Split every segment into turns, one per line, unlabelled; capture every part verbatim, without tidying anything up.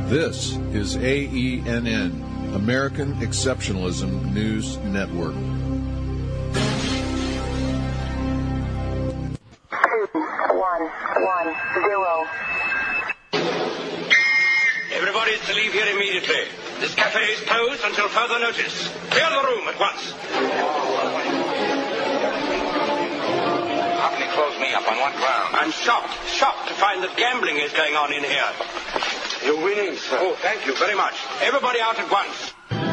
This is A E N N, American Exceptionalism News Network.
Two, one, one, zero.
Everybody is to leave here immediately. This cafe is closed until further notice. Clear the room at once.
How can he close me up? On what ground?
I'm shocked, shocked to find that gambling is going on in here.
You're winning, sir.
Oh, thank you very much. Everybody out at once.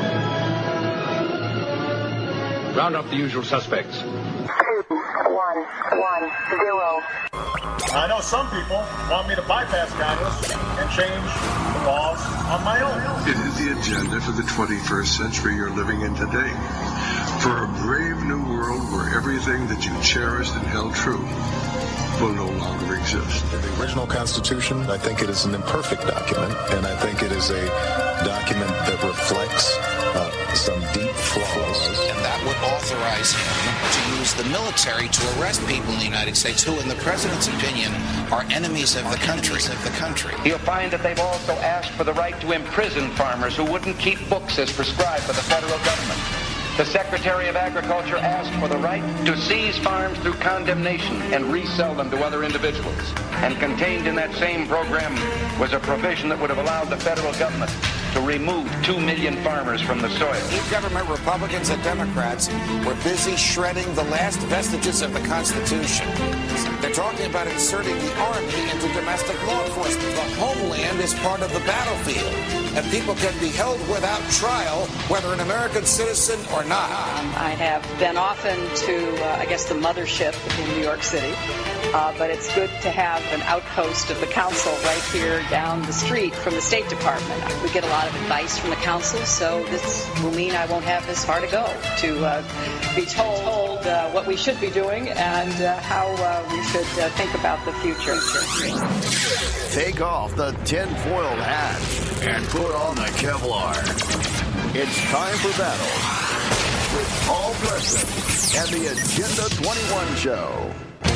Round up the usual suspects.
Two, one, one, zero.
I know some people want me to bypass Congress and change the laws on my own.
It is the agenda for the twenty-first century you're living in today. For a brave new world where everything that you cherished and held true will no longer exist.
The original Constitution, I think it is an imperfect document, and I think it is a document that reflects uh, some deep flaws.
And that would authorize him to use the military to arrest people in the United States who, in the president's opinion, are enemies of the country. Of the country.
You'll find that they've also asked for the right to imprison farmers who wouldn't keep books as prescribed by the federal government. The Secretary of Agriculture asked for the right to seize farms through condemnation and resell them to other individuals. And contained in that same program was a provision that would have allowed the federal government to remove two million farmers from the soil.
Government, Republicans and Democrats, were busy shredding the last vestiges of the Constitution. They're talking about inserting the Army into domestic law enforcement. The homeland is part of the battlefield, and people can be held without trial, whether an American citizen or not.
I have been often to, uh, I guess, the mothership in New York City, uh, but it's good to have an outpost of the council right here down the street from the State Department. We get a lot of advice from the council, so this will mean I won't have as far to go to uh, be told uh, what we should be doing and uh, how uh, we should uh, think about the future.
Take off the tin-foiled hat and put on the Kevlar. It's time for battle with Paul Preston and the Agenda twenty-one Show.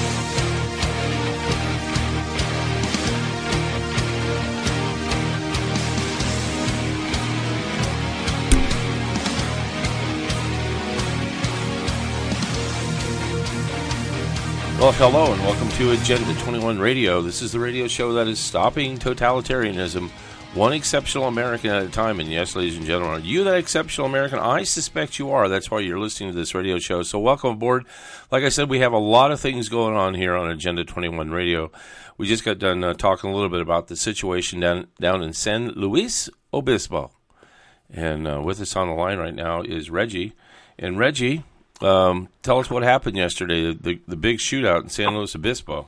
Well, hello and welcome to Agenda twenty-one Radio. This is the radio show that is stopping totalitarianism one exceptional American at a time. And yes, ladies and gentlemen, are you that exceptional American? I suspect you are. That's why you're listening to this radio show. So welcome aboard. Like I said, we have a lot of things going on here on Agenda twenty-one Radio. We just got done uh, talking a little bit about the situation down, down in San Luis Obispo. And uh, with us on the line right now is Reggie. And Reggie, um, tell us what happened yesterday, the, the big shootout in San Luis Obispo.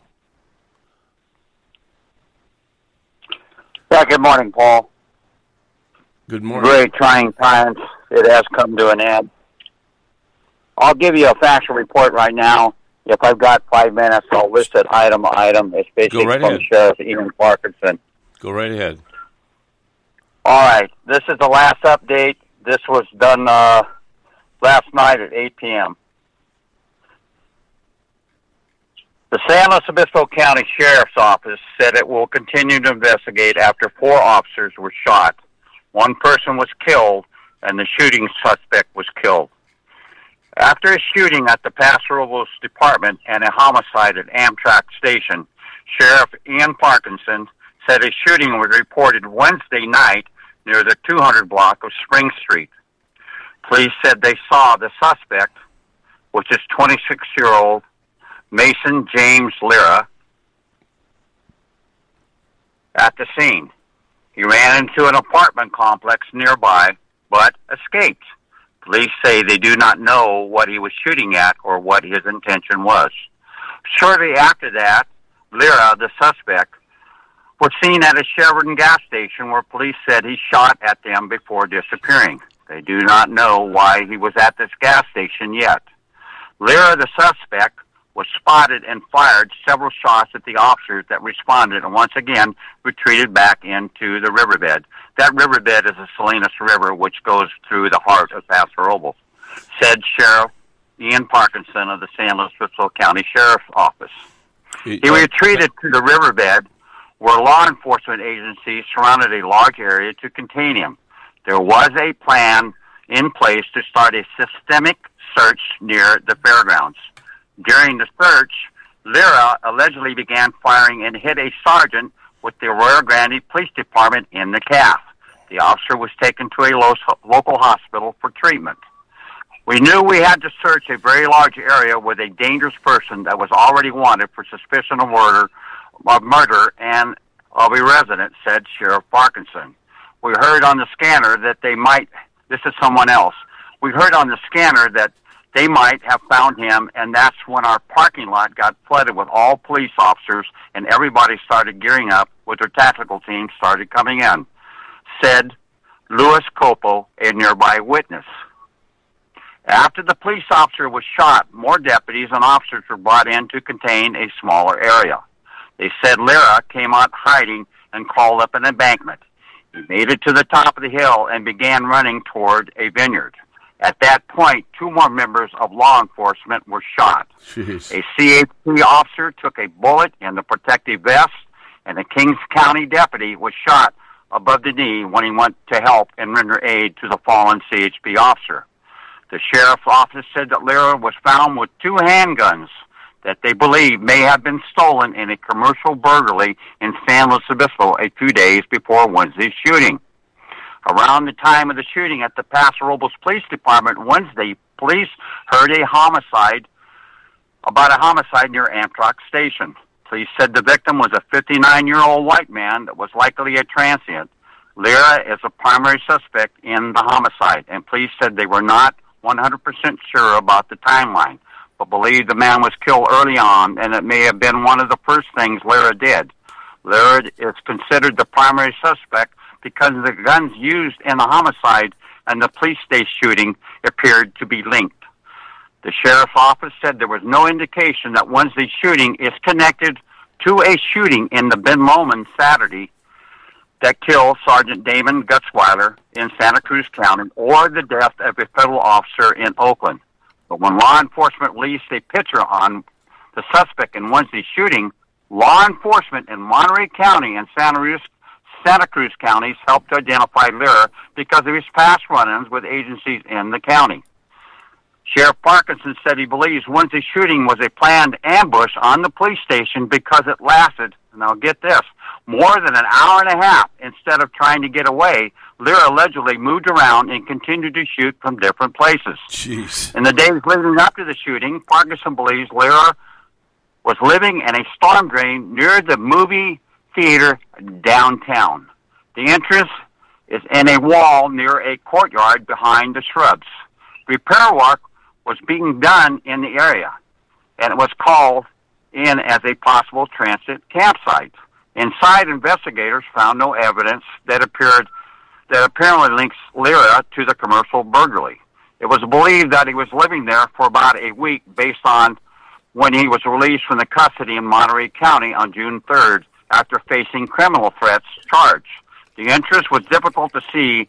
Yeah, good morning, Paul.
Good morning.
Very trying times. It has come to an end. I'll give you a factual report right now. If I've got five minutes, I'll list it item by item. It's basically
right
from
ahead.
Sheriff Ian Parkinson.
Go right ahead.
All right. This is the last update. This was done uh, last night at eight p.m. The San Luis Obispo County Sheriff's Office said it will continue to investigate after four officers were shot. One person was killed, and the shooting suspect was killed. After a shooting at the Paso Robles Department and a homicide at Amtrak Station, Sheriff Ian Parkinson said a shooting was reported Wednesday night near the two hundred block of Spring Street. Police said they saw the suspect, which is twenty-six-year-old Mason James Lira, at the scene. He ran into an apartment complex nearby, but escaped. Police say they do not know what he was shooting at or what his intention was. Shortly after that, Lira, the suspect, was seen at a Chevron gas station where police said he shot at them before disappearing. They do not know why he was at this gas station yet. Lira, the suspect, was spotted and fired several shots at the officers that responded and once again retreated back into the riverbed. That riverbed is the Salinas River, which goes through the heart of Paso Robles, said Sheriff Ian Parkinson of the San Luis Obispo County Sheriff's Office. He retreated to the riverbed where law enforcement agencies surrounded a large area to contain him. There was a plan in place to start a systemic search near the fairgrounds. During the search, Lira allegedly began firing and hit a sergeant with the Arroyo Grande Police Department in the calf. The officer was taken to a lo- local hospital for treatment. We knew we had to search a very large area with a dangerous person that was already wanted for suspicion of murder, of murder and of a resident, said Sheriff Parkinson. We heard on the scanner that they might, this is someone else, we heard on the scanner that they might have found him, and that's when our parking lot got flooded with all police officers, and everybody started gearing up with their tactical teams started coming in, said Louis Copo, a nearby witness. After the police officer was shot, more deputies and officers were brought in to contain a smaller area. They said Lira came out hiding and crawled up an embankment. He made it to the top of the hill and began running toward a vineyard. At that point, two more members of law enforcement were shot.
Jeez.
A C H P officer took a bullet in the protective vest, and a Kings County deputy was shot above the knee when he went to help and render aid to the fallen C H P officer. The sheriff's office said that Lira was found with two handguns that they believe may have been stolen in a commercial burglary in San Luis Obispo a few days before Wednesday's shooting. Around the time of the shooting at the Paso Robles Police Department Wednesday, police heard a homicide, about a homicide near Amtrak Station. Police said the victim was a fifty-nine-year-old white man that was likely a transient. Lira is a primary suspect in the homicide, and police said they were not one hundred percent sure about the timeline, but believed the man was killed early on, and it may have been one of the first things Lira did. Lira is considered the primary suspect because the guns used in the homicide and the police station shooting appeared to be linked. The sheriff's office said there was no indication that Wednesday's shooting is connected to a shooting in the Ben Lomond Saturday that killed Sergeant Damon Gutzweiler in Santa Cruz County or the death of a federal officer in Oakland. But when law enforcement released a picture on the suspect in Wednesday's shooting, law enforcement in Monterey County and Santa Cruz Santa Cruz counties helped to identify Lira because of his past run-ins with agencies in the county. Sheriff Parkinson said he believes Wednesday's shooting was a planned ambush on the police station because it lasted, and now get this, more than an hour and a half. Instead of trying to get away, Lira allegedly moved around and continued to shoot from different places.
Jeez.
In the days leading up to the shooting, Parkinson believes Lira was living in a storm drain near the movie theater downtown. The entrance is in a wall near a courtyard behind the shrubs. Repair work was being done in the area, and it was called in as a possible transit campsite. Inside, investigators found no evidence that appeared that apparently links Lira to the commercial burglary. It was believed that he was living there for about a week based on when he was released from the custody in Monterey County on June third after facing criminal threats charge. The entrance was difficult to see,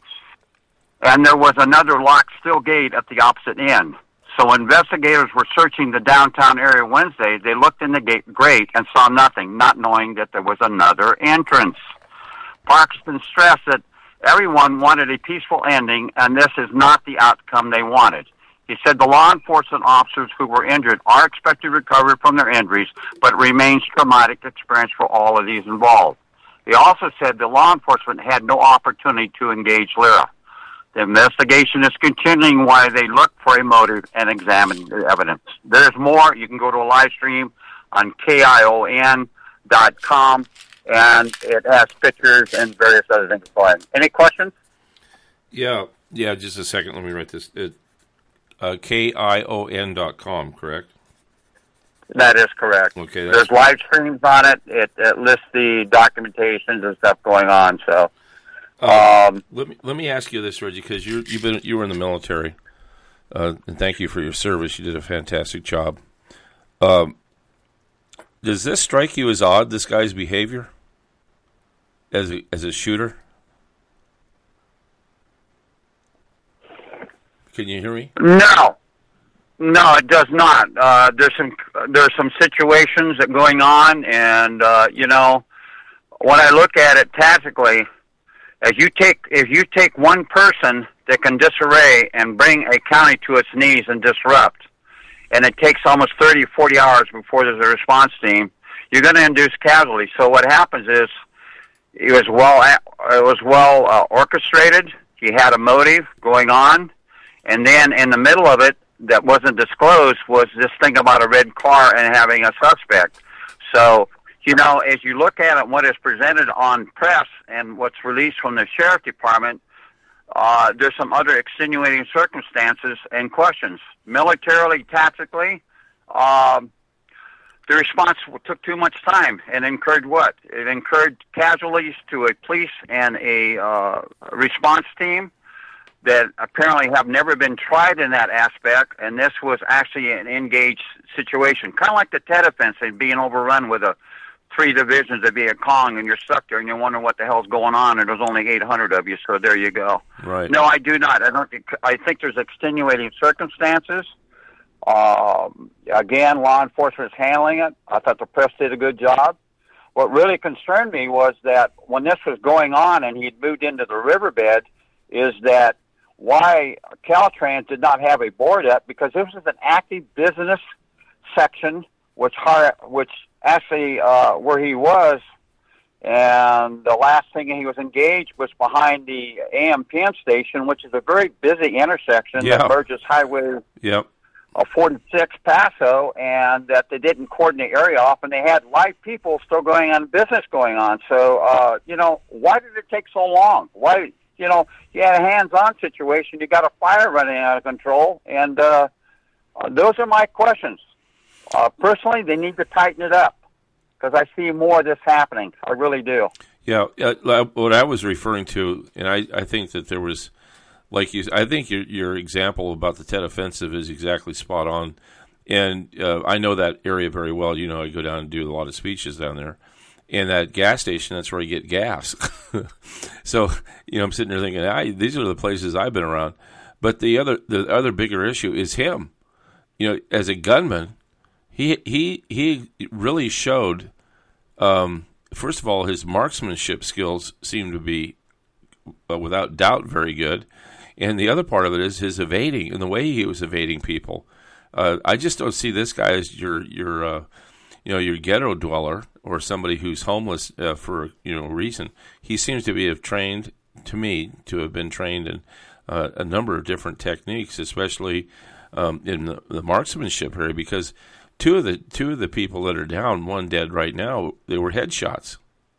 and there was another locked steel gate at the opposite end. So when investigators were searching the downtown area Wednesday, they looked in the gate grate and saw nothing, not knowing that there was another entrance. Parkinson stressed that everyone wanted a peaceful ending, and this is not the outcome they wanted. He said the law enforcement officers who were injured are expected to recover from their injuries, but it remains a traumatic experience for all of these involved. He also said the law enforcement had no opportunity to engage Lira. The investigation is continuing while they look for a motive and examine the evidence. There's more. You can go to a live stream on K I O N dot com, and it has pictures and various other things. Any questions?
Yeah, yeah, just a second. Let me write this. It, uh, K I O N dot com, correct?
That is correct.
Okay,
there's live streams on it. It, it lists the documentations and stuff going on. So,
uh,
um,
let me let me ask you this, Reggie, because you you've been you were in the military, uh, and thank you for your service. You did a fantastic job. Um, does this strike you as odd? This guy's behavior as a, as a shooter? Can you hear me?
No. No, it does not. Uh, there's some there's some situations that are going on, and uh, you know, when I look at it tactically, as you take if you take one person that can disarray and bring a county to its knees and disrupt, and it takes almost thirty, forty hours before there's a response team, you're going to induce casualties. So what happens is it was well it was well uh, orchestrated. He had a motive going on, and then in the middle of it, that wasn't disclosed, was this thing about a red car and having a suspect. So, you know, as you look at it, what is presented on press and what's released from the sheriff department, uh, there's some other extenuating circumstances and questions. Militarily, tactically, um, the response took too much time and incurred what? It incurred casualties to a police and a uh, response team that apparently have never been tried in that aspect, and this was actually an engaged situation. Kind of like the Tet Offense and being overrun with a three divisions of Viet Cong, and you're stuck there and you're wondering what the hell's going on, and there's only eight hundred of you, so there you go.
Right.
No, I do not. I don't. I think there's extenuating circumstances. Um, again, law enforcement is handling it. I thought the press did a good job. What really concerned me was that when this was going on and he'd moved into the riverbed, is that why Caltrans did not have a board up, because this was an active business section, which which actually uh, where he was, and the last thing he was engaged was behind the A M P M station, which is a very busy intersection
yeah.
that merges Highway
yep.
uh, forty-six Paso, and that they didn't cordon the area off, and they had live people still going on, business going on. So, uh, you know, why did it take so long? Why? You know, you had a hands-on situation. You got a fire running out of control, and uh, uh, those are my questions. Uh, personally, they need to tighten it up because I see more of this happening. I really do.
Yeah, uh, what I was referring to, and I, I think that there was, like you, I think your your example about the Tet Offensive is exactly spot on, and uh, I know that area very well. You know, I go down and do a lot of speeches down there. And that gas station, that's where you get gas. So, you know, I'm sitting there thinking, I, these are the places I've been around. But the other the other bigger issue is him. You know, as a gunman, he he he really showed, um, first of all, his marksmanship skills seem to be, uh, without doubt, very good. And the other part of it is his evading and the way he was evading people. Uh, I just don't see this guy as your your uh, you know your ghetto dweller or somebody who's homeless uh, for you know reason. He seems to be have trained, to me, to have been trained in uh, a number of different techniques, especially um, in the, the marksmanship area. Because two of the two of the people that are down, one dead right now, they were headshots.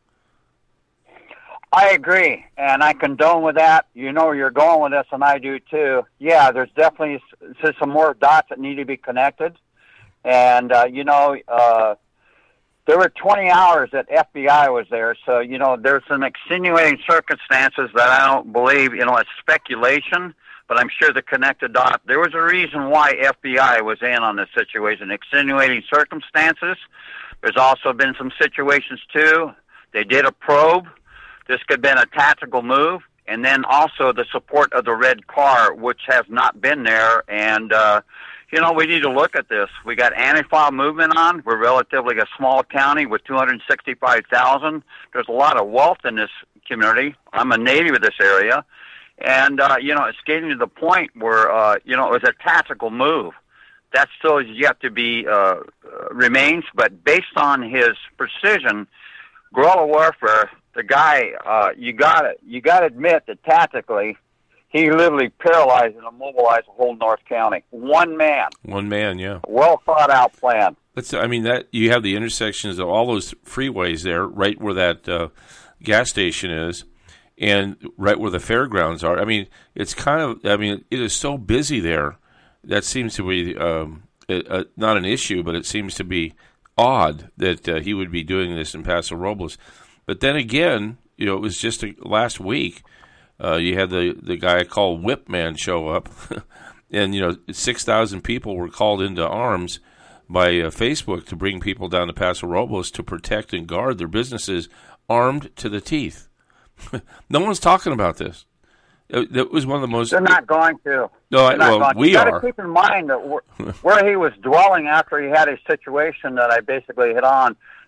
I agree, and I condone with that. You know where you're going with this, and I do too. Yeah, there's definitely some more dots that need to be connected. And, uh, you know, uh, there were twenty hours that F B I was there, so, you know, there's some extenuating circumstances that I don't believe, you know, it's speculation, but I'm sure the connected dot, there was a reason why F B I was in on this situation, extenuating circumstances. There's also been some situations, too. They did a probe. This could have been a tactical move, and then also the support of the red car, which has not been there, and, uh, you know, we need to look at this. We got anti-file movement on. We're relatively a small county with two hundred sixty-five thousand. There's a lot of wealth in this community. I'm a native of this area. And, uh, you know, it's getting to the point where, uh, you know, it was a tactical move. That still is yet to be, uh, remains. But based on his precision, guerrilla warfare, the guy, uh, you got it. You got to admit that tactically, he literally paralyzed and immobilized the whole North County. One man.
One man, yeah.
Well thought out plan.
Let's. I mean, that you have the intersections of all those freeways there, right where that uh, gas station is, and right where the fairgrounds are. I mean, it's kind of. I mean, it is so busy there. That seems to be um, a, a, not an issue, but it seems to be odd that uh, he would be doing this in Paso Robles. But then again, you know, it was just a, last week. Uh, you had the, the guy called Whip Man show up, and, you know, six thousand people were called into arms by uh, Facebook to bring people down to Paso Robles to protect and guard their businesses, armed to the teeth. No one's talking about this. It, it was one of the most...
They're not going to.
No, I, well,
going.
we
you
are.
You got to keep in mind that where, where he was dwelling after he had a situation that I basically hit on,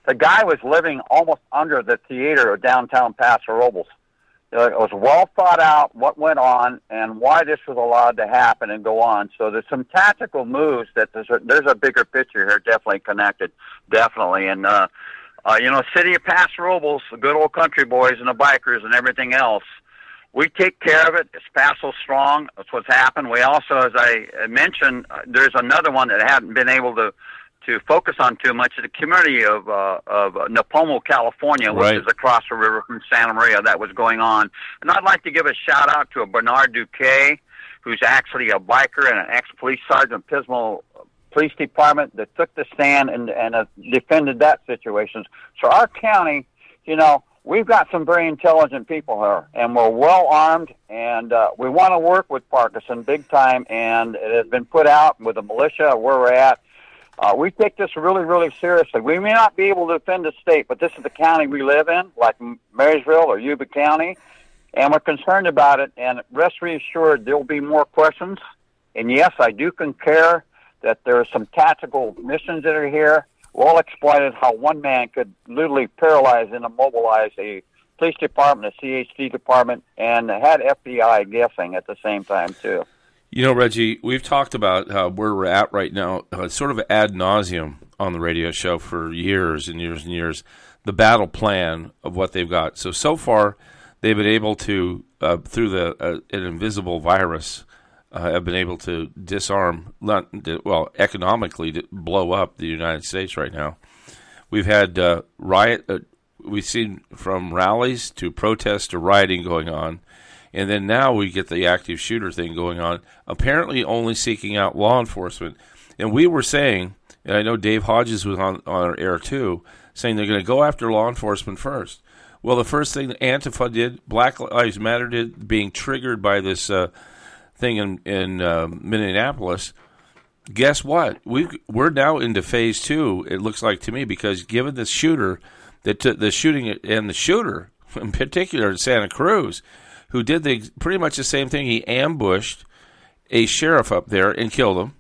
The guy was living almost under the theater of downtown Paso Robles. It was well thought out what went on and why this was allowed to happen and go on. So there's some tactical moves that there's a, there's a bigger picture here, definitely connected, definitely. And, uh, uh, you know, city of Paso Robles, the good old country boys and the bikers and everything else, we take care of it. It's Paso strong. That's what's happened. We also, as I mentioned, uh, there's another one that hadn't been able to to focus on too much, the community of uh, of Napomo, California, which
right.
is across the river from Santa Maria, that was going on. And I'd like to give a shout out to a Bernard Duque, who's actually a biker and an ex-police sergeant, Pismo Police Department, that took the stand and, and uh, defended that situation. So our county, you know, we've got some very intelligent people here, and we're well armed, and uh, we want to work with Parkinson big time, and it has been put out with the militia where we're at. Uh, we take this really, really seriously. We may not be able to defend the state, but this is the county we live in, like Marysville or Yuba County, and we're concerned about it. And rest reassured, there will be more questions. And yes, I do concur that there are some tactical missions that are here. Well exploited how one man could literally paralyze and immobilize a police department, a C H D department, and had F B I guessing at the same time, too.
You know, Reggie, we've talked about uh, where we're at right now, uh, sort of ad nauseum on the radio show for years and years and years, the battle plan of what they've got. So, so far, they've been able to, uh, through the uh, an invisible virus, uh, have been able to disarm, not, well, economically to blow up the United States right now. We've had uh, riot, uh, we've seen from rallies to protests to rioting going on. And then now we get the active shooter thing going on, apparently only seeking out law enforcement. And we were saying, and I know Dave Hodges was on, on our air too, saying they're going to go after law enforcement first. Well, the first thing that Antifa did, Black Lives Matter did, being triggered by this uh, thing in, in uh, Minneapolis, guess what? We've, we're now into phase two, it looks like to me, because given the shooter, that t- the shooting and the shooter in particular in Santa Cruz, who did the pretty much the same thing. He ambushed a sheriff up there and killed him,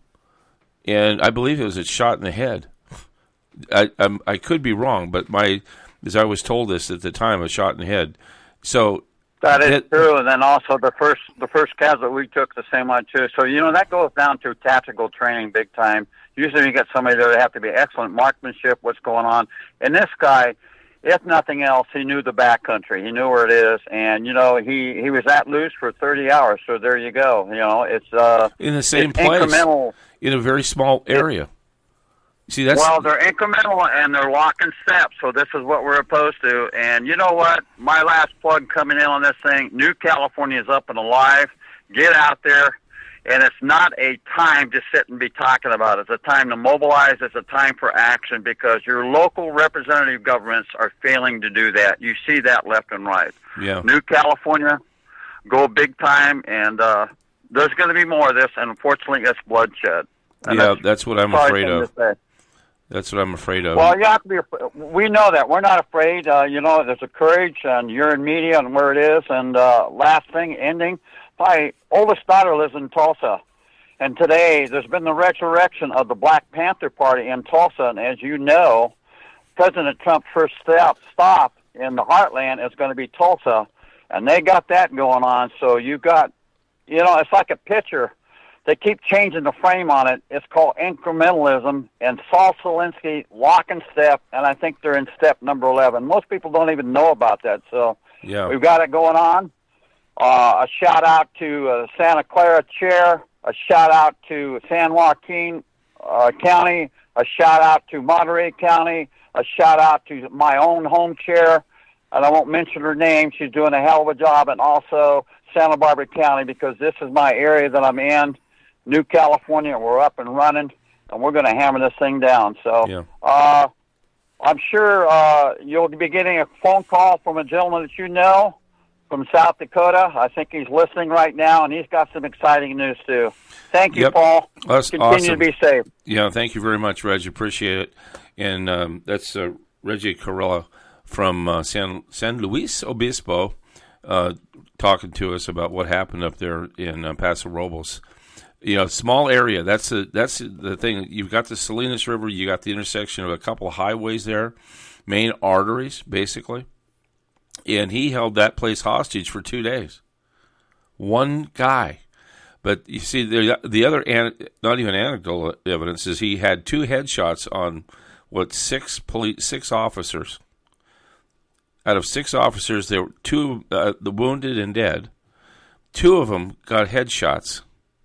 and I believe it was a shot in the head. I I'm, I could be wrong, but my as I was told this at the time, a shot in the head. So
that is
it,
true, and then also the first the first casualty we took the same one too. So you know that goes down to tactical training big time. Usually you get somebody there that have to be excellent marksmanship, what's going on, and this guy. If nothing else, he knew the backcountry. He knew where it is, and you know he, he was at loose for thirty hours. So there you go. You know it's uh
in the same
it's
place,
incremental
in a very small area.
It,
See, that's
well, they're incremental and they're lock and step. So this is what we're opposed to. And you know what? My last plug coming in on this thing: New California is up and alive. Get out there. And it's not a time to sit and be talking about it. It's a time to mobilize. It's a time for action because your local representative governments are failing to do that. You see that left and right.
Yeah.
New California, go big time, and uh, there's going to be more of this, and unfortunately it's bloodshed. And
yeah,
that's,
that's what I'm afraid of. That's what I'm afraid of.
Well, you have to be. We know that. We're not afraid. Uh, you know, there's a courage, and you're in media and where it is. And uh, last thing, ending, my oldest daughter lives in Tulsa. And today there's been the resurrection of the Black Panther Party in Tulsa. And as you know, President Trump's first step, stop in the heartland is going to be Tulsa. And they got that going on. So you got, you know, it's like a picture. They keep changing the frame on it. It's called incrementalism. And Saul Alinsky, lock and step, and I think they're in step number eleven. Most people don't even know about that. So
yeah.
We've got it going on. Uh, a shout-out to uh, Santa Clara Chair. A shout-out to San Joaquin uh, County. A shout-out to Monterey County. A shout-out to my own home chair. And I won't mention her name. She's doing a hell of a job. And also Santa Barbara County, because this is my area that I'm in. New California, we're up and running, and we're going to hammer this thing down. So
yeah.
uh, I'm sure uh, you'll be getting a phone call from a gentleman that you know from South Dakota. I think he's listening right now, and he's got some exciting news, too. Thank you,
yep.
Paul.
That's
Continue
awesome.
to be safe.
Yeah, thank you very much, Reg. Appreciate it. And um, that's uh, Reggie Carrillo from uh, San, San Luis Obispo uh, talking to us about what happened up there in uh, Paso Robles. You know, small area. That's the that's the thing. You've got the Salinas River. You got the intersection of a couple of highways there. main arteries, basically. And he held that place hostage for two days. One guy. But you see, the, the other, not even anecdotal evidence, is he had two headshots on, what, six police, six officers. Out of six officers, there were two, uh, the wounded and dead. Two of them got headshots.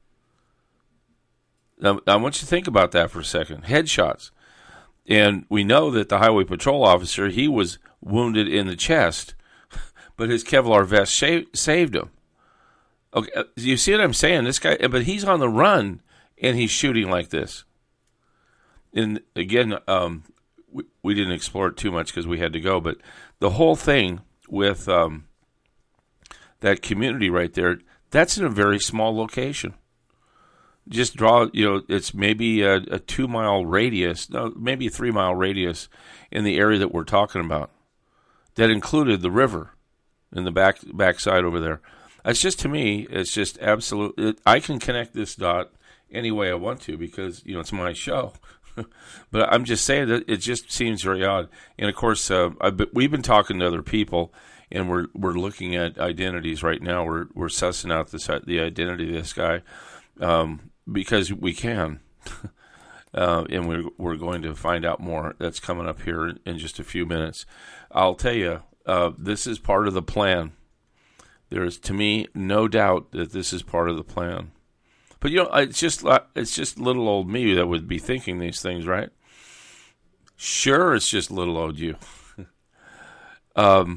Now, I want you to think about that for a second. Headshots. And we know that the highway patrol officer, he was wounded in the chest, but his Kevlar vest sha- saved him. Okay, you see what I'm saying? This guy, but he's on the run, and he's shooting like this. And again, um, we, we didn't explore it too much because we had to go, but the whole thing with um, that community right there, that's in a very small location. Just draw, you know, it's maybe a, a two-mile radius, no, maybe a three-mile radius in the area that we're talking about. That included the river in the back backside over there. It's just, to me, it's just absolute. It, I can connect this dot any way I want to because, you know, it's my show. But I'm just saying that it just seems very odd. And, of course, uh, I've been, we've been talking to other people, and we're we're looking at identities right now. We're we're sussing out this, the identity of this guy um, because we can. uh, and we're, we're going to find out more. That's coming up here in just a few minutes. I'll tell you, uh, this is part of the plan. There is, to me, no doubt that this is part of the plan. But, you know, it's just it's just little old me that would be thinking these things, right? Sure, it's just little old you. um,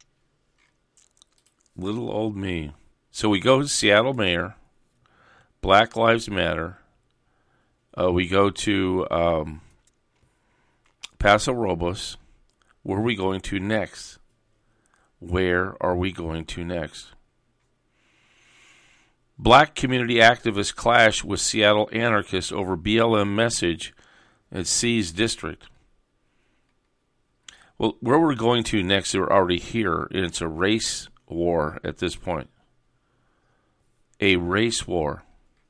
little old me. So we go to Seattle Mayor, Black Lives Matter. Uh, we go to um, Paso Robles. Where are we going to next? Where are we going to next? Black community activists clash with Seattle anarchists over B L M message at C's district. Well, where we're going to next, we're already here, and it's a race war at this point. A race war.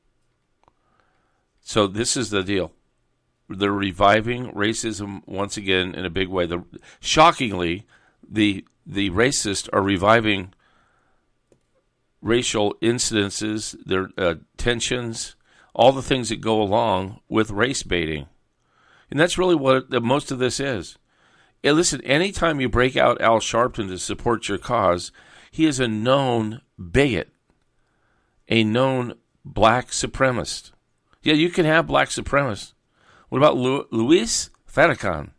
So this is the deal. They're reviving racism once again in a big way. The, shockingly, the the racists are reviving racial incidences, their uh, tensions, all the things that go along with race baiting. And that's really what the, most of this is. And listen, anytime you break out Al Sharpton to support your cause, he is a known bigot, a known black supremacist. Yeah, you can have black supremacists. What about Lu- Luis Farrakhan?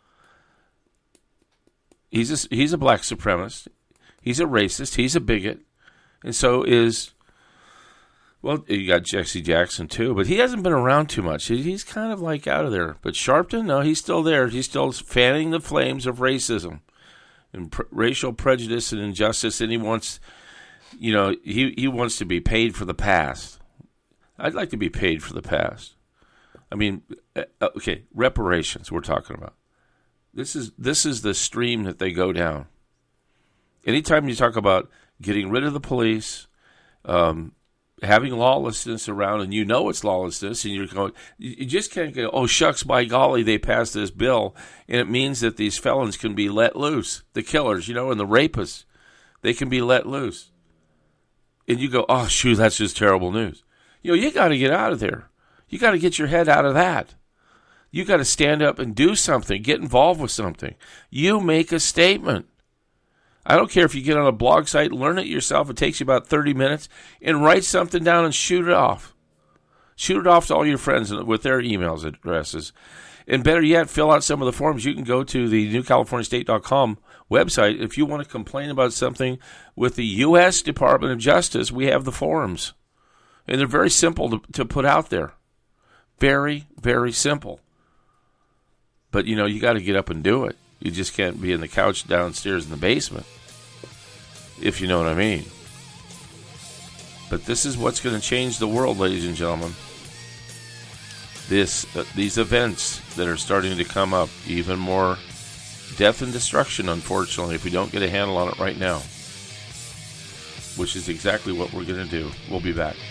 He's a, he's a black supremacist. He's a racist. He's a bigot. And so is, well, you got Jesse Jackson too, but he hasn't been around too much. He's kind of like out of there. But Sharpton, no, he's still there. He's still fanning the flames of racism and pr- racial prejudice and injustice, and he wants, you know, he, he wants to be paid for the past. I'd like to be paid for the past. I mean, okay, reparations we're talking about. This is this is the stream that they go down. Anytime you talk about getting rid of the police, um, having lawlessness around, and you know it's lawlessness, and you're going, you just can't go, oh, shucks, by golly, they passed this bill, and it means that these felons can be let loose, the killers, you know, and the rapists, they can be let loose. And you go, oh, shoot, that's just terrible news. You know, you got to get out of there. You got to get your head out of that. You got to stand up and do something, get involved with something. You make a statement. I don't care if you get on a blog site, learn it yourself. It takes you about thirty minutes, and write something down and shoot it off. Shoot it off to all your friends with their emails addresses. And better yet, fill out some of the forms. You can go to the new california state dot com website. If you want to complain about something with the U S Department of Justice, we have the forms. And they're very simple to, to put out there. Very, very simple. But, you know, you got to get up and do it. You just can't be in the couch downstairs in the basement, if you know what I mean. But this is what's going to change the world, ladies and gentlemen. This, uh, these events that are starting to come up, even more death and destruction, unfortunately, if we don't get a handle on it right now, which is exactly what we're going to do. We'll be back.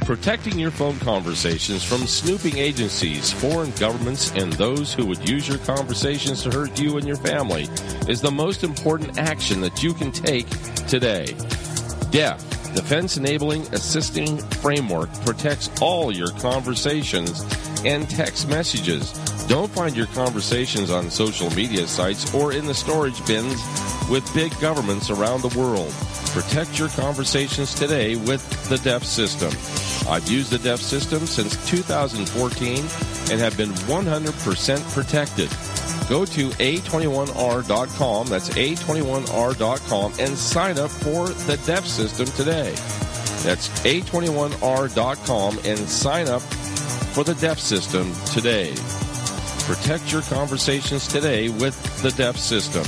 Protecting your phone conversations from snooping agencies, foreign governments, and those who would use your conversations to hurt you and your family is the most important action that you can take today. D E F, Defense Enabling Assisting Framework, protects all your conversations and text messages. Don't find your conversations on social media sites or in the storage bins with big governments around the world. Protect your conversations today with the D E F system. I've used the D E F system since two thousand fourteen and have been one hundred percent protected. Go to A twenty-one R dot com, that's A twenty-one R dot com, and sign up for the D E F system today. That's A twenty-one R dot com and sign up for the D E F system today. Protect your conversations today with the D E F system.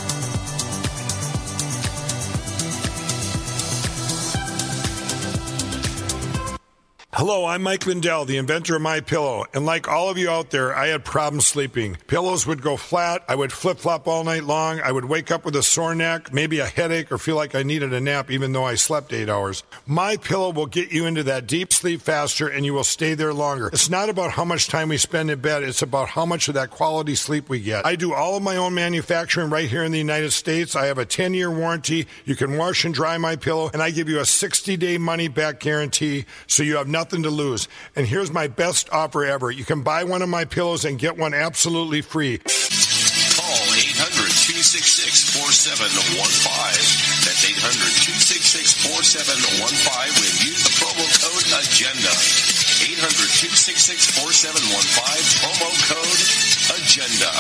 Hello, I'm Mike Lindell, the inventor of MyPillow, and like all of you out there, I had problems sleeping. Pillows would go flat, I would flip-flop all night long, I would wake up with a sore neck, maybe a headache, or feel like I needed a nap even though I slept eight hours. MyPillow will get you into that deep sleep faster, and you will stay there longer. It's not about how much time we spend in bed, it's about how much of that quality sleep we get. I do all of my own manufacturing right here in the United States. I have a ten-year warranty. You can wash and dry MyPillow, and I give you a sixty-day money-back guarantee, so you have nothing to lose. And here's my best offer ever. You can buy one of my pillows and get one absolutely free.
Call eight hundred, two six six, four seven one five. That's eight hundred, two six six, four seven one five and use the promo code AGENDA. eight hundred, two six six, four seven one five, promo code AGENDA.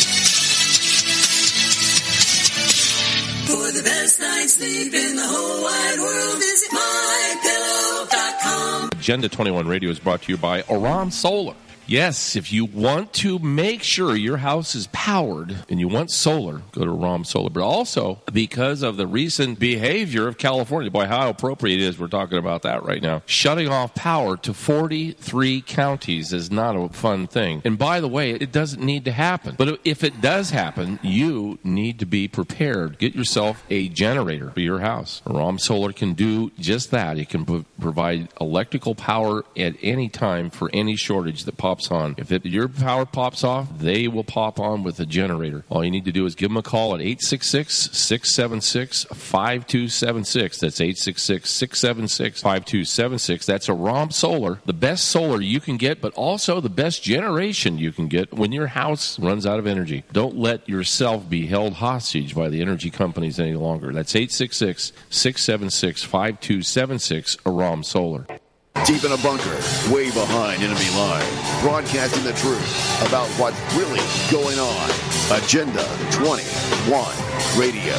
For the best night's sleep in the whole wide world, visit my pillow dot com.
Agenda twenty-one Radio is brought to you by Aram Solar. Yes, if you want to make sure your house is powered and you want solar, go to Aram Solar. But also, because of the recent behavior of California, boy, how appropriate it is we're talking about that right now. Shutting off power to forty-three counties is not a fun thing. And by the way, it doesn't need to happen. But if it does happen, you need to be prepared. Get yourself a generator for your house. Aram Solar can do just that. It can p- provide electrical power at any time for any shortage that pops on. If it, your power pops off, they will pop on with a generator. All you need to do is give them a call at eight six six, six seven six, five two seven six. That's eight six six, six seven six, five two seven six. That's Aram Solar, the best solar you can get, but also the best generation you can get when your house runs out of energy. Don't let yourself be held hostage by the energy companies any longer. That's eight six six, six seven six, five two seven six, Aram Solar.
Deep in a bunker, way behind enemy lines, broadcasting the truth about what's really going on. Agenda twenty-one Radio.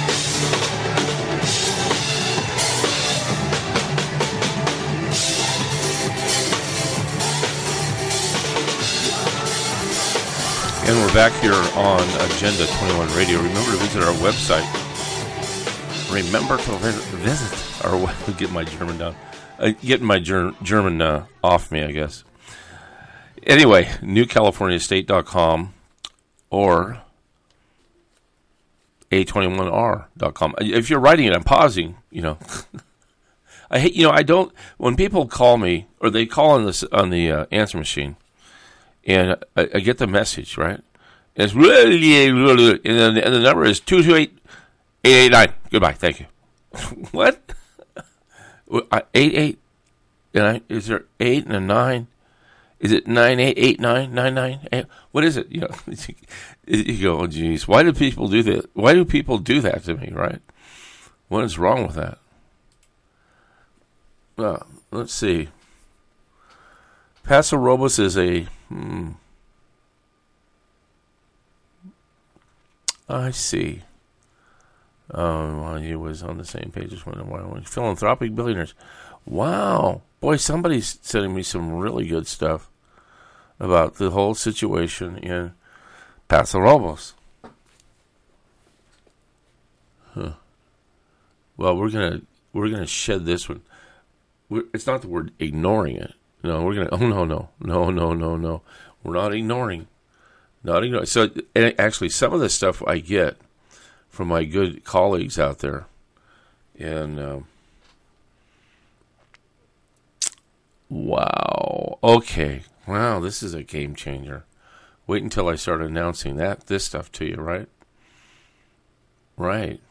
And we're back here on Agenda twenty-one Radio. Remember to visit our website. Remember to visit our website. Get my German down. Uh, getting my ger- German uh, off me, I guess. Anyway, new california state dot com or A twenty-one R dot com. If you're writing it, I'm pausing, you know. I hate, you know, I don't, when people call me, or they call on this on the uh, answer machine, and I, I get the message, right? And it's really, and then and the number is two two eight, eight eight nine. Goodbye, thank you. What? Eight eight, and I, is there eight and a nine? Is it nine eight eight nine nine nine? Eight? What is it? You know, you go, oh geez, why do people do that? Why do people do that to me? Right? What is wrong with that? Well, let's see. Paso Robles is a. Hmm, I see. Oh, well, he was on the same page as one of my philanthropic billionaires. Wow. Boy, somebody's sending me some really good stuff about the whole situation in Paso Robles. Huh. Well, we're gonna we're gonna shed this one. We're, it's not that we're ignoring it. No, we're gonna. Oh no, no, no, no, no, no. We're not ignoring. Not ignoring. So, and actually, some of the stuff I get from my good colleagues out there, and uh, Wow. Okay. Wow, this is a game changer. Wait until I start announcing that this stuff to you, right? Right.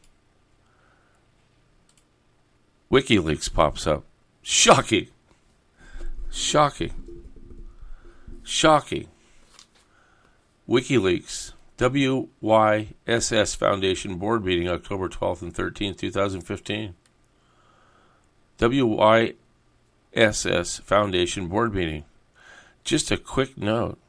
WikiLeaks pops up. Shocking. Shocking. Shocking. WikiLeaks. W Y S S Foundation Board Meeting, October twelfth and thirteenth, twenty fifteen. W Y S S Foundation Board Meeting. Just a quick note.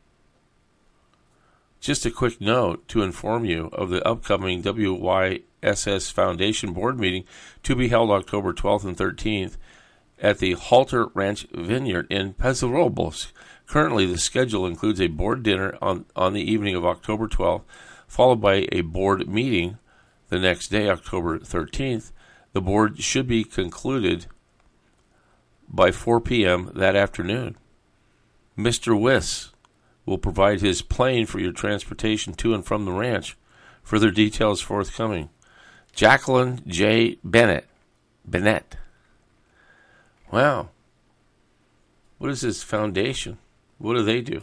Just a quick note to inform you of the upcoming W Y S S Foundation Board Meeting to be held October twelfth and thirteenth at the Halter Ranch Vineyard in Paso. Currently, the schedule includes a board dinner on, on the evening of October twelfth, followed by a board meeting the next day, October thirteenth. The board should be concluded by four p.m. that afternoon. Mister Wiss will provide his plane for your transportation to and from the ranch. Further details forthcoming. Jacqueline J. Bennett. Bennett. Wow. What is this foundation? What do they do?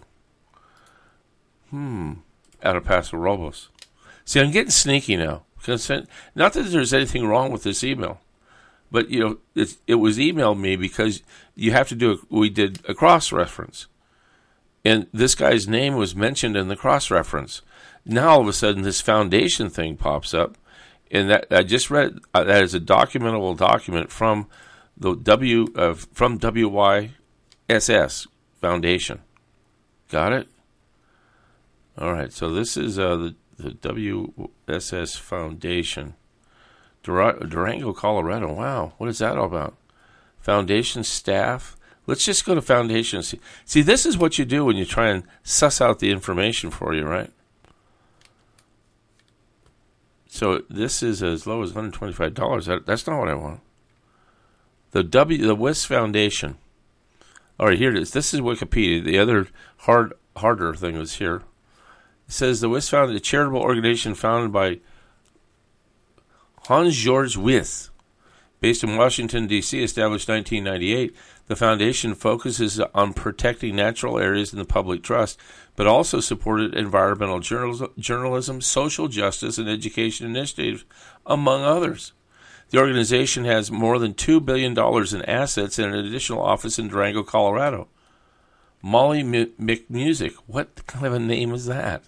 Hmm. Out of Paso Robles. See, I'm getting sneaky now. Not that there's anything wrong with this email, but you know, it, it was emailed me because you have to do. A, we did a cross-reference, and this guy's name was mentioned in the cross-reference. Now all of a sudden, this foundation thing pops up, and that I just read uh, that is a documentable document from the W uh, from W Y S S Foundation. Got it? All right. So this is uh, the the W S S Foundation, Dur- Durango, Colorado. Wow, what is that all about? Foundation staff. Let's just go to foundation. See, see, this is what you do when you try and suss out the information for you, right? So this is as low as one hundred twenty-five dollars. That, that's not what I want. The W, the Wiss Foundation. All right, here it is. This is Wikipedia. The other hard, harder thing was here. It says the Wiss Foundation, a charitable organization founded by Hans-Georg Wyss, based in Washington, D C, established nineteen ninety-eight. The foundation focuses on protecting natural areas in the public trust, but also supported environmental journalism, social justice, and education initiatives, among others. The organization has more than two billion dollars in assets and an additional office in Durango, Colorado. Molly McMusic. What kind of a name is that?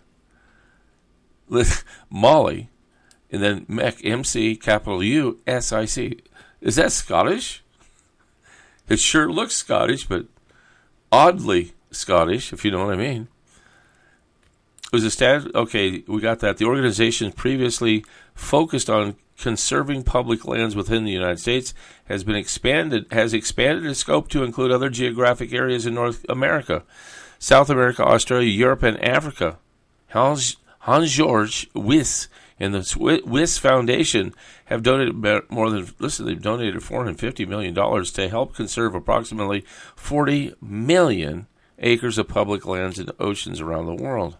Molly, and then Mec, M C, capital U, S I C. Is that Scottish? It sure looks Scottish, but oddly Scottish, if you know what I mean. It was established. Okay, we got that. The organization previously focused on conserving public lands within the United States, has been expanded, has expanded its scope to include other geographic areas in North America, South America, Australia, Europe, and Africa. Hans, Hans-Georg Wyss and the Wyss Foundation have donated more than, listen, they've donated four hundred fifty million dollars to help conserve approximately forty million acres of public lands and oceans around the world.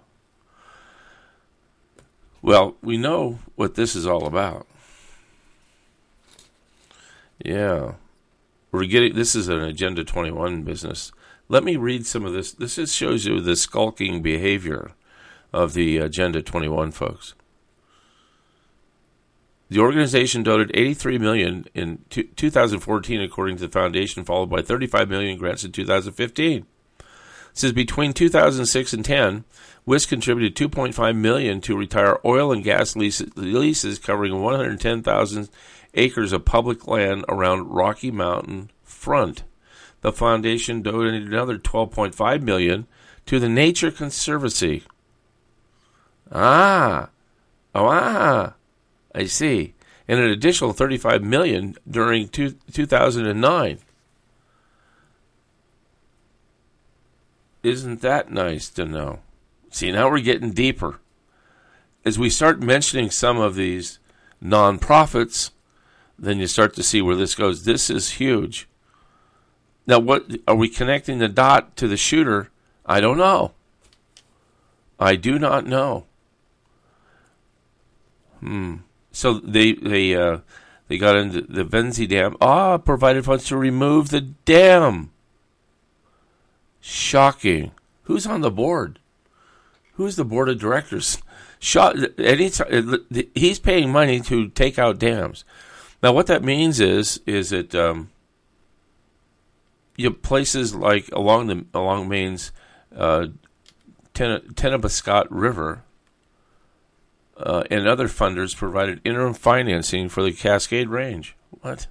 Well, we know what this is all about. Yeah. We're getting, this is an Agenda twenty-one business. Let me read some of this. This just shows you the skulking behavior of the Agenda twenty-one folks. The organization donated eighty-three million dollars in two thousand fourteen, according to the foundation, followed by thirty-five million dollars grants in two thousand fifteen. It says between two thousand six and ten, Wyss contributed two point five million dollars to retire oil and gas leases, leases covering one hundred ten thousand acres of public land around Rocky Mountain Front. The foundation donated another twelve point five million dollars to the Nature Conservancy. Ah, oh ah, I see. And an additional thirty-five million dollars during two, two thousand nine. Isn't that nice to know? See, now we're getting deeper. As we start mentioning some of these nonprofits, then you start to see where this goes. This is huge. Now, what are we connecting the dot to the shooter? I don't know. I do not know. Hmm. So they they uh, they got into the Venzi Dam. Ah, provided funds to remove the dam. Shocking. Who's on the board? Who's the board of directors? Shock, anytime, he's paying money to take out dams. Now, what that means is, is that um, you know, places like along the along Maine's uh, Ten- Tenabascot River uh, and other funders provided interim financing for the Cascade Range. What?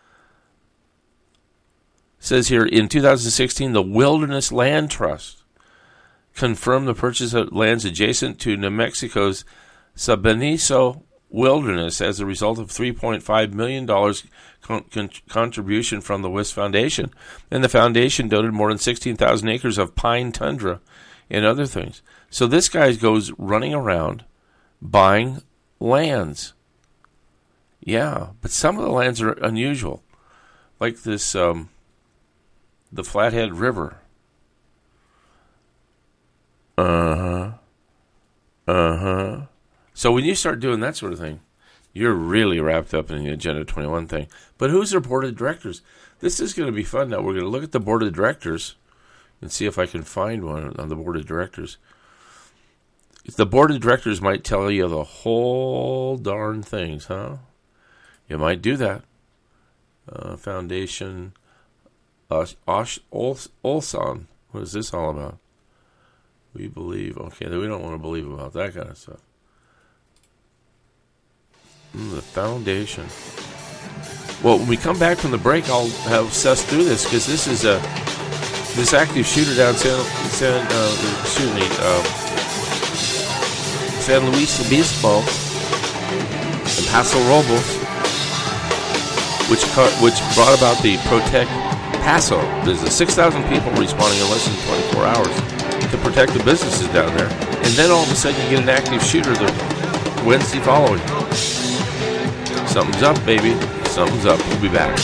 It says here, in two thousand sixteen, the Wilderness Land Trust confirmed the purchase of lands adjacent to New Mexico's Sabanizo Wilderness as a result of three point five million dollars con- con- contribution from the W I S Foundation. And the foundation donated more than sixteen thousand acres of pine tundra and other things. So this guy goes running around buying lands. Yeah, but some of the lands are unusual. Like this, um, the Flathead River. Uh-huh. Uh-huh. So when you start doing that sort of thing, you're really wrapped up in the Agenda twenty-one thing. But who's their board of directors? This is going to be fun now. We're going to look at the board of directors and see if I can find one on the board of directors. The board of directors might tell you the whole darn things, huh? You might do that. Uh, Foundation uh, Osh, Ols, Olson. What is this all about? We believe. Okay, we don't want to believe about that kind of stuff. Mm, the foundation. Well, when we come back from the break, I'll have sussed through this because this is a this active shooter down San, San uh, excuse me, um, San Luis Obispo and Paso Robles, which which brought about the Protect Paso. There's a six thousand people responding in less than twenty-four hours to protect the businesses down there, and then all of a sudden you get an active shooter the Wednesday following. Something's up, baby. Something's up. We'll be back.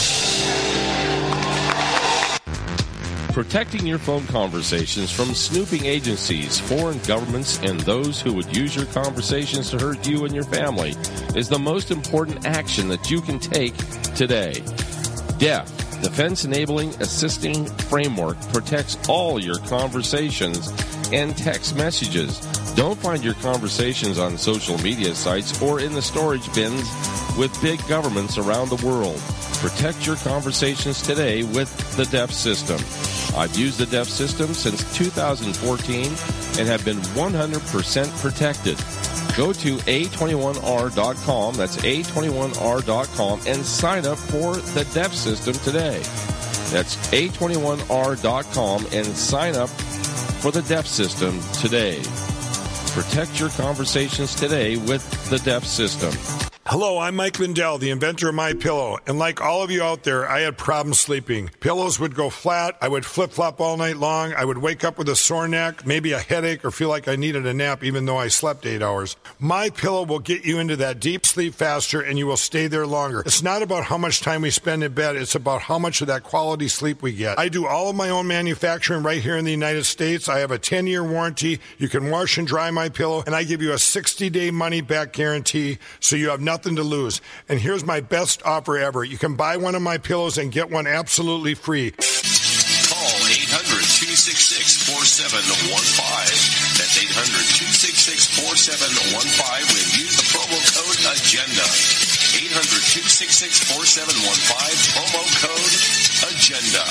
Protecting your phone conversations from snooping agencies, foreign governments, and those who would use your conversations to hurt you and your family is the most important action that you can take today. D E F, Defense Enabling Assisting Framework, protects all your conversations and text messages. Don't find your conversations on social media sites or in the storage bins with big governments around the world. Protect your conversations today with the D E F system. I've used the D E F system since two thousand fourteen and have been one hundred percent protected. Go to A twenty-one R dot com, that's A twenty-one R dot com, and sign up for the D E F system today. That's A twenty-one R dot com and sign up for the D E F system today. Protect your conversations today with the D E F system.
Hello, I'm Mike Lindell, the inventor of MyPillow, and like all of you out there, I had problems sleeping. Pillows would go flat, I would flip-flop all night long, I would wake up with a sore neck, maybe a headache, or feel like I needed a nap even though I slept eight hours. MyPillow will get you into that deep sleep faster, and you will stay there longer. It's not about how much time we spend in bed, it's about how much of that quality sleep we get. I do all of my own manufacturing right here in the United States. I have a ten-year warranty. You can wash and dry MyPillow, and I give you a sixty-day money-back guarantee, so you have nothing to lose. And here's my best offer ever. You can buy one of my pillows and get one absolutely free.
Call eight hundred, two six six, four seven one five. That's eight hundred, two six six, four seven one five and use the promo code AGENDA. eight hundred, two six six, four seven one five, promo code AGENDA.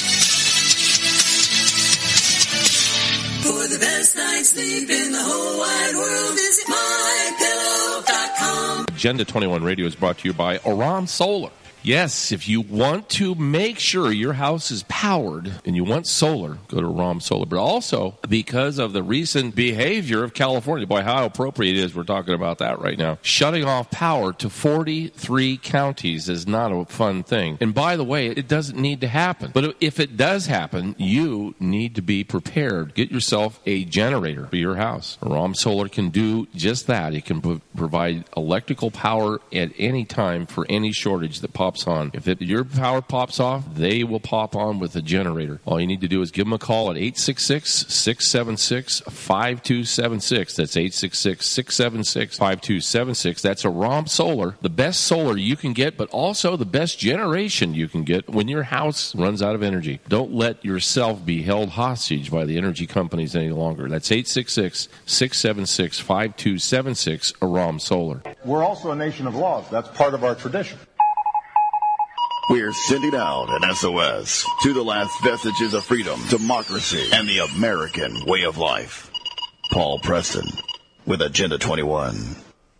For the best night's sleep in the whole wide world, visit my pillow dot com.
Agenda twenty-one Radio is brought to you by Aram Solar. Yes, if you want to make sure your house is powered and you want solar, go to Aram Solar. But also, because of the recent behavior of California, boy, how appropriate it is we're talking about that right now. Shutting off power to forty-three counties is not a fun thing. And by the way, it doesn't need to happen. But if it does happen, you need to be prepared. Get yourself a generator for your house. Aram Solar can do just that. It can pro- provide electrical power at any time for any shortage that pops pops on. If it, your power pops off, they will pop on with a generator. All you need to do is give them a call at eight six six, six seven six, five two seven six. That's eight six six, six seven six, five two seven six. That's Aram Solar, the best solar you can get, but also the best generation you can get when your house runs out of energy. Don't let yourself be held hostage by the energy companies any longer. That's eight six six, six seven six, five two seven six, Aram Solar.
We're also a nation of laws. That's part of our tradition.
We're sending out an S O S to the last vestiges of freedom, democracy, and the American way of life. Paul Preston with Agenda twenty-one.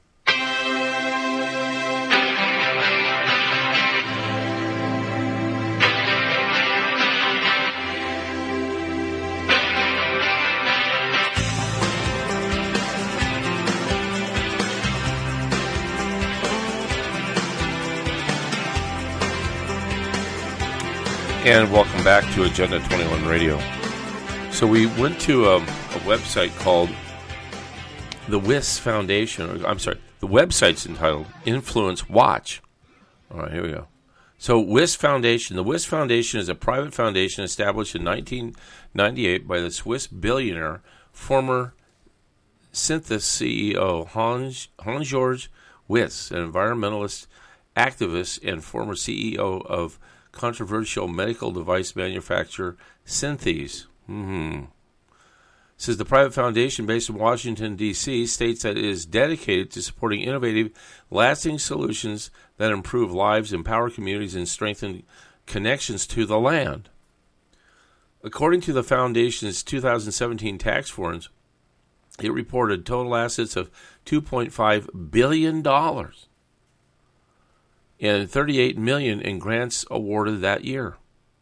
And welcome back to Agenda twenty-one Radio. So we went to a, a website called the W I S Foundation. Or, I'm sorry, the website's entitled Influence Watch. All right, here we go. So W I S Foundation. The W I S Foundation is a private foundation established in nineteen ninety-eight by the Swiss billionaire, former Synthes C E O Hans, Hans-Georg Wyss, an environmentalist activist and former C E O of controversial medical device manufacturer Synthes. Mm-hmm. Says the private foundation based in Washington, D C states that it is dedicated to supporting innovative, lasting solutions that improve lives, empower communities, and strengthen connections to the land. According to the foundation's two thousand seventeen tax forms, it reported total assets of two point five billion dollars. And thirty-eight million dollars in grants awarded that year.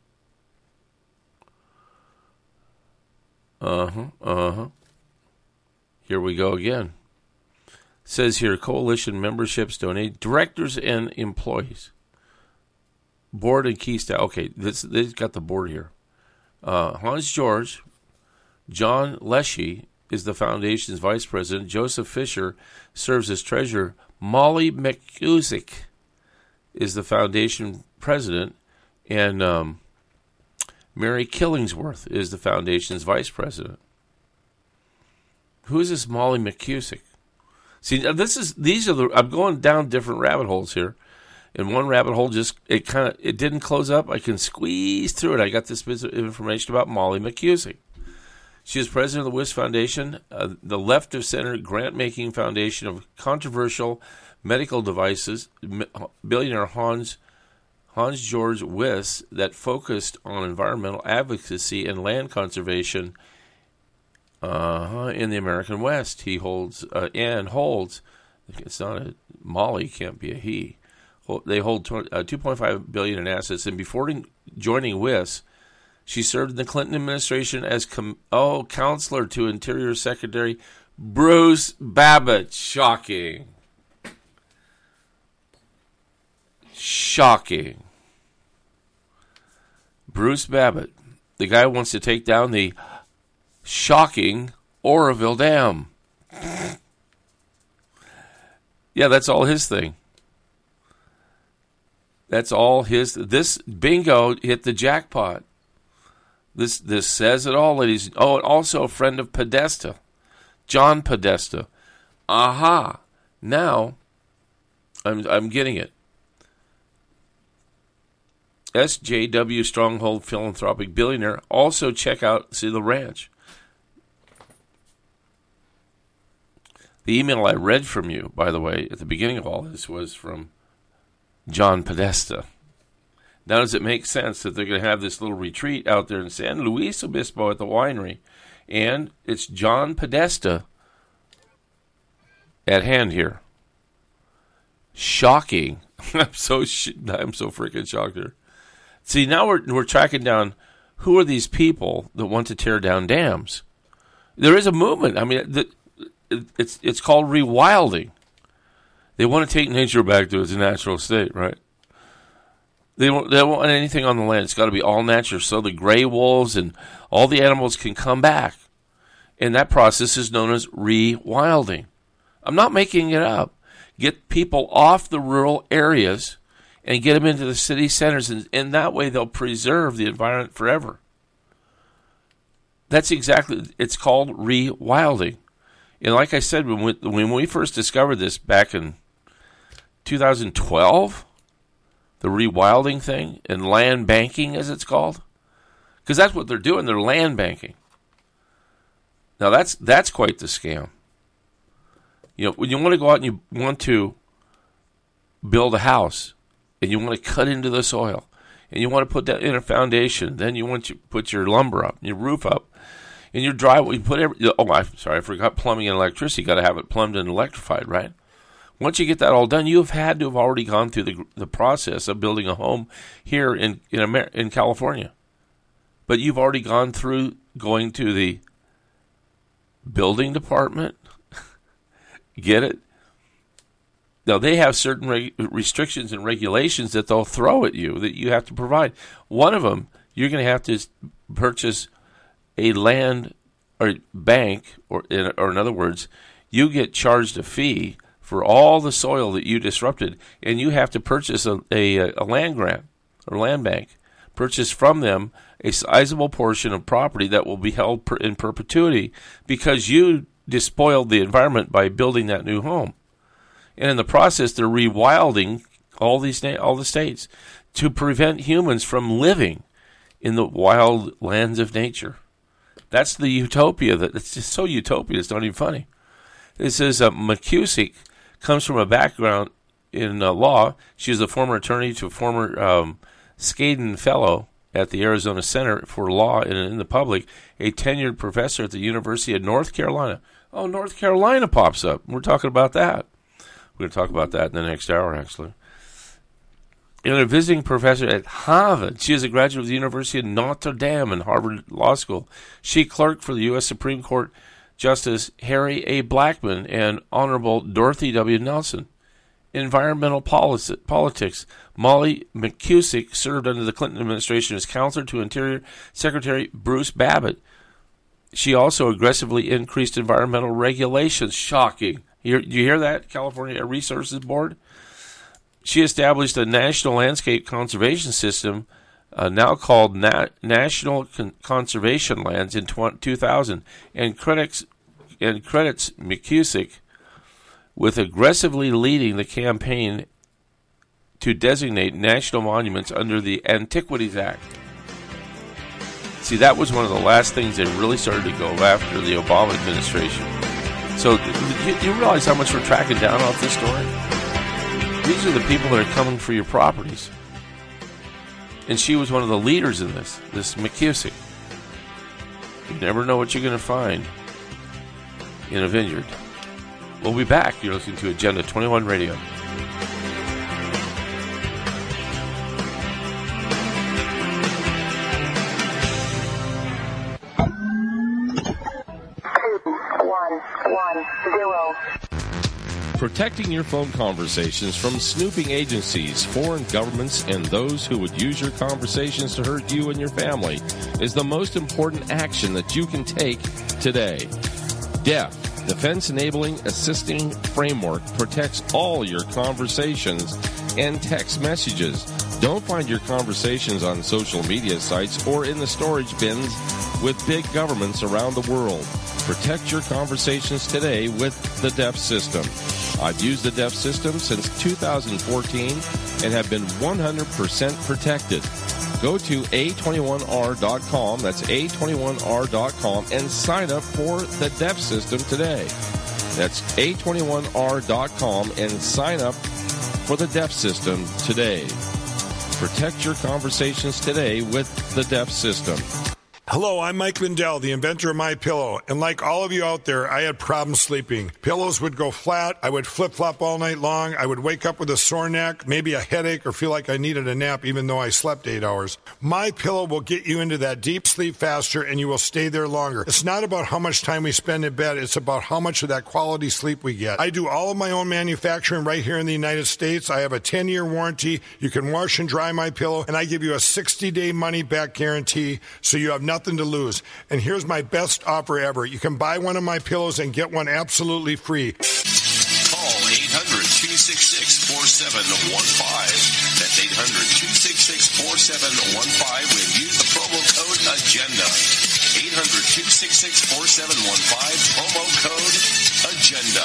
Uh-huh, uh-huh. Here we go again. It says here, coalition memberships donate, directors and employees. Board and key staff. Okay, this, they've got the board here. Uh, Hans-Georg, John Leshy is the foundation's vice president. Joseph Fisher serves as treasurer. Molly McCusick is the foundation president, and um, Mary Killingsworth is the foundation's vice president. Who is this Molly McCusick? See, this is these are the. I'm going down different rabbit holes here, and one rabbit hole just it kind of it didn't close up. I can squeeze through it. I got this bit of information about Molly McCusick. She is president of the W I S Foundation, uh, the left of center grant-making foundation of controversial medical devices, billionaire Hans Hans-Georg Wyss, that focused on environmental advocacy and land conservation uh, in the American West. He holds uh, and holds. It's not a Molly, can't be a he. They hold uh, two point five billion dollars in assets, and before joining W I S, she served in the Clinton administration as com- oh counselor to Interior Secretary Bruce Babbitt. Shocking. Shocking. Bruce Babbitt, the guy who wants to take down the shocking Oroville Dam. Yeah, that's all his thing. That's all his. This bingo hit the jackpot. This this says it all, ladies. Oh, and also a friend of Podesta, John Podesta. Aha! Now, I'm I'm getting it. S J W Stronghold philanthropic billionaire. Also check out see the ranch. The email I read from you, by the way, at the beginning of all this was from John Podesta. Now, does it make sense that they're going to have this little retreat out there in San Luis Obispo at the winery, and it's John Podesta at hand here? Shocking! I'm so sh- I'm so freaking shocked here. See, now we're we're tracking down who are these people that want to tear down dams. There is a movement. I mean, the, it's it's called rewilding. They want to take nature back to its natural state, right? They don't, they don't want anything on the land. It's got to be all natural, so the gray wolves and all the animals can come back. And that process is known as rewilding. I'm not making it up. Get people off the rural areas and get them into the city centers, and, and that way they'll preserve the environment forever. That's exactly, it's called rewilding. And like I said, when we, when we first discovered this back in two thousand twelve, the rewilding thing, and land banking as it's called, because that's what they're doing, they're land banking. Now that's that's quite the scam. You know, when you want to go out and you want to build a house, and you want to cut into the soil, and you want to put that in a foundation, then you want to put your lumber up, your roof up, and your driveway, you put every, oh, I'm sorry, I forgot plumbing and electricity. You got to have it plumbed and electrified, right? Once you get that all done, you have had to have already gone through the the process of building a home here in in, Amer- in California. But you've already gone through going to the building department. Get it? Now, they have certain reg- restrictions and regulations that they'll throw at you that you have to provide. One of them, you're going to have to purchase a land or bank, or in, or in other words, you get charged a fee for all the soil that you disrupted, and you have to purchase a, a, a land grant or land bank. Purchase from them a sizable portion of property that will be held per, in perpetuity because you despoiled the environment by building that new home. And in the process, they're rewilding all these all the states to prevent humans from living in the wild lands of nature. That's the utopia. That it's just so utopia. It's not even funny. This is uh, McKusick comes from a background in uh, law. She is a former attorney to a former um, Skadden Fellow at the Arizona Center for Law and in the Public, a tenured professor at the University of North Carolina. Oh, North Carolina pops up. We're talking about that. We're going to talk about that in the next hour, actually. And a visiting professor at Harvard. She is a graduate of the University of Notre Dame and Harvard Law School. She clerked for the U S Supreme Court Justice Harry A. Blackmun and Honorable Dorothy W. Nelson. Environmental policy, politics. Molly McKusick served under the Clinton administration as counselor to Interior Secretary Bruce Babbitt. She also aggressively increased environmental regulations. Shocking. You, you hear that, California Resources Board? She established a national landscape conservation system, uh, now called Na- National Con- Conservation Lands, in tw- two thousand, and credits, and credits McKusick with aggressively leading the campaign to designate national monuments under the Antiquities Act. See, that was one of the last things they really started to go after the Obama administration. So you, you realize how much we're tracking down off this story? These are the people that are coming for your properties. And she was one of the leaders in this, this McKusick. You never know what you're going to find in a vineyard. We'll be back. You're listening to Agenda twenty-one Radio.
Protecting your phone conversations from snooping agencies, foreign governments, and those who would use your conversations to hurt you and your family is the most important action that you can take today. D E F, Defense Enabling Assisting Framework, protects all your conversations and text messages. Don't find your conversations on social media sites or in the storage bins with big governments around the world. Protect your conversations today with the D E F system. I've used the D E F system since two thousand fourteen and have been one hundred percent protected. Go to A twenty-one R dot com, that's A twenty-one R dot com, and sign up for the D E F system today. That's A twenty-one R dot com and sign up for the D E F system today. Protect your conversations today with the D E F system.
Hello, I'm Mike Lindell, the inventor of MyPillow, and like all of you out there, I had problems sleeping. Pillows would go flat, I would flip-flop all night long, I would wake up with a sore neck, maybe a headache, or feel like I needed a nap even though I slept eight hours. MyPillow will get you into that deep sleep faster, and you will stay there longer. It's not about how much time we spend in bed, it's about how much of that quality sleep we get. I do all of my own manufacturing right here in the United States. I have a ten-year warranty. You can wash and dry MyPillow, and I give you a sixty-day money-back guarantee, so you have nothing to lose. And here's my best offer ever. You can buy one of my pillows and get one absolutely free.
Call eight hundred, two six six, four seven one five. That's eight hundred, two six six, four seven one five when use the promo code AGENDA. eight hundred, two six six, four seven one five, promo code AGENDA.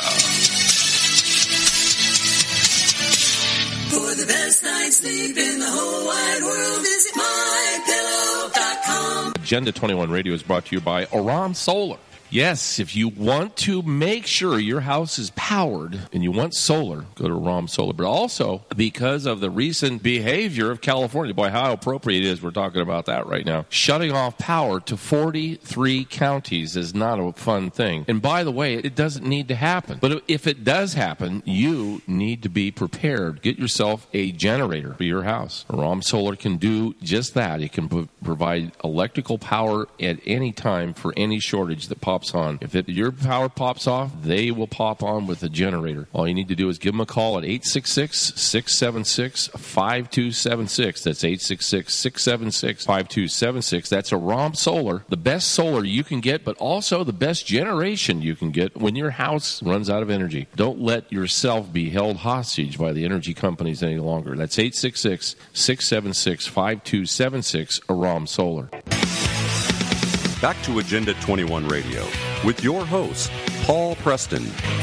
For the best night's sleep in the whole wide world, visit my pillow dot com.
Agenda twenty-one Radio is brought to you by Aram Solar. Yes, if you want to make sure your house is powered and you want solar, go to Aram Solar. But also, because of the recent behavior of California, boy, how appropriate it is we're talking about that right now. Shutting off power to forty-three counties is not a fun thing. And by the way, it doesn't need to happen. But if it does happen, you need to be prepared. Get yourself a generator for your house. Aram Solar can do just that. It can p- provide electrical power at any time for any shortage that pops on. If it, your power pops off, they will pop on with a generator. All you need to do is give them a call at eight six six, six seven six, five two seven six. That's eight six six, six seven six, five two seven six. That's Aram Solar, the best solar you can get, but also the best generation you can get when your house runs out of energy. Don't let yourself be held hostage by the energy companies any longer. That's eight six six, six seven six, five two seven six, Aram Solar.
Back to Agenda twenty-one Radio with your host, Paul Preston.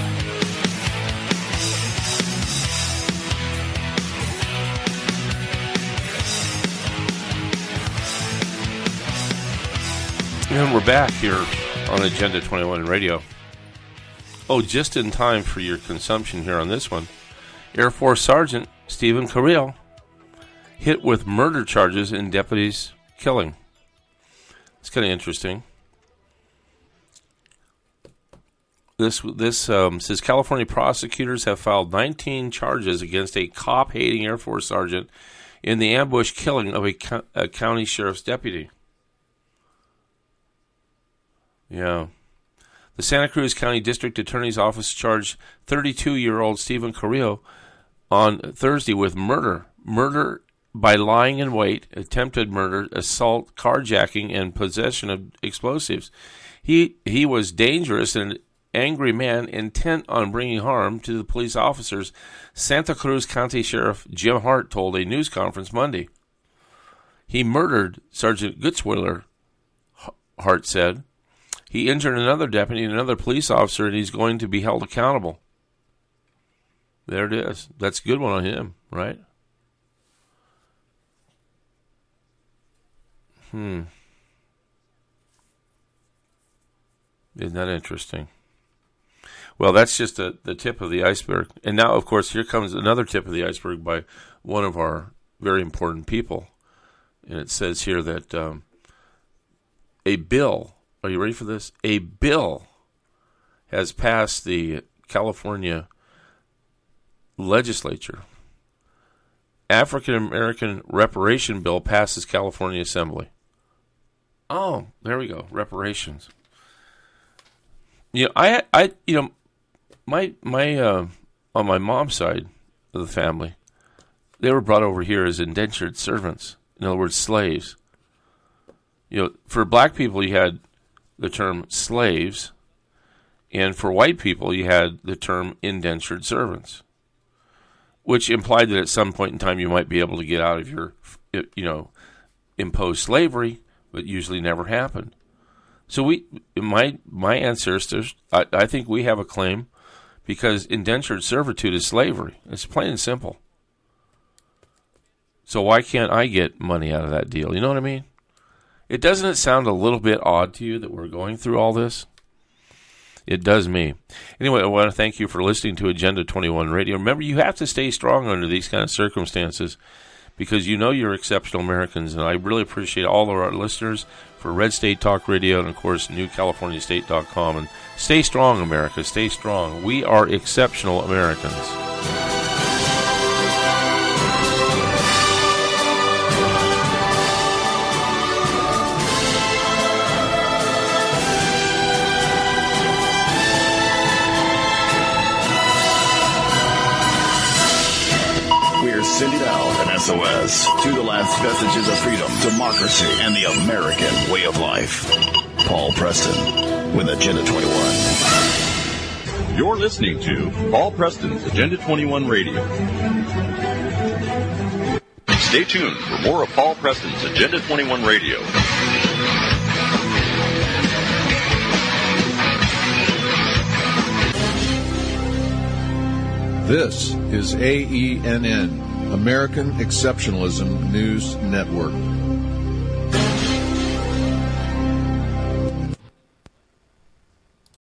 And we're back here on Agenda twenty-one Radio. Oh, just in time for your consumption here on this one. Air Force Sergeant Stephen Carrillo hit with murder charges in deputy's killing. It's kind of interesting. This this um, says California prosecutors have filed nineteen charges against a cop-hating Air Force sergeant in the ambush killing of a, co- a county sheriff's deputy. Yeah. The Santa Cruz County District Attorney's Office charged thirty-two-year-old Stephen Carrillo on Thursday with murder. Murder by lying in wait, attempted murder, assault, carjacking, and possession of explosives. He he was dangerous and an angry man intent on bringing harm to the police officers, Santa Cruz County Sheriff Jim Hart told a news conference Monday. He murdered Sergeant Gutzwiller, Hart said. He injured another deputy and another police officer, and he's going to be held accountable. There it is. That's a good one on him, right? Hmm. Isn't that interesting? Well, that's just a, the tip of the iceberg. And now, of course, here comes another tip of the iceberg by one of our very important people. And it says here that um, a bill, are you ready for this? A bill has passed the California legislature. African American reparation bill passes California Assembly. Oh, there we go. Reparations. You know, I, I, you know, my, my, uh, on my mom's side of the family, they were brought over here as indentured servants. In other words, slaves. You know, for black people, you had the term slaves, and for white people, you had the term indentured servants, which implied that at some point in time you might be able to get out of your, you know, imposed slavery, but usually never happened. So we, my my ancestors, I, I think we have a claim because indentured servitude is slavery. It's plain and simple. So why can't I get money out of that deal? You know what I mean? It doesn't it sound a little bit odd to you that we're going through all this? It does me. Anyway, I want to thank you for listening to Agenda twenty-one Radio. Remember, you have to stay strong under these kind of circumstances because you know you're exceptional Americans, and I really appreciate all of our listeners for Red State Talk Radio and, of course, New California State dot com. And stay strong, America. Stay strong. We are exceptional Americans.
Sending out an S O S to the last vestiges of freedom, democracy, and the American way of life. Paul Preston with Agenda twenty-one.
You're listening to Paul Preston's Agenda twenty-one Radio. Stay tuned for more of Paul Preston's Agenda twenty-one Radio.
This is A E N N, American Exceptionalism News Network.